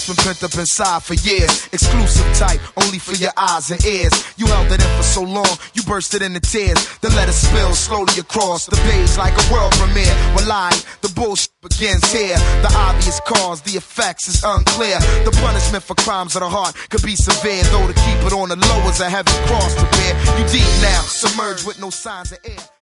been pent up inside for years. Exclusive type, only for your eyes and ears. You held it in for so long, you bursted into tears. Then let it spill slowly across the page like a world premiere. When lying, the bullshit begins here. The obvious cause, the effects is unclear. The punishment for crimes of the heart could be severe, though to keep it on the low is a heavy cross to bear. You deep now, submerged with no signs of air.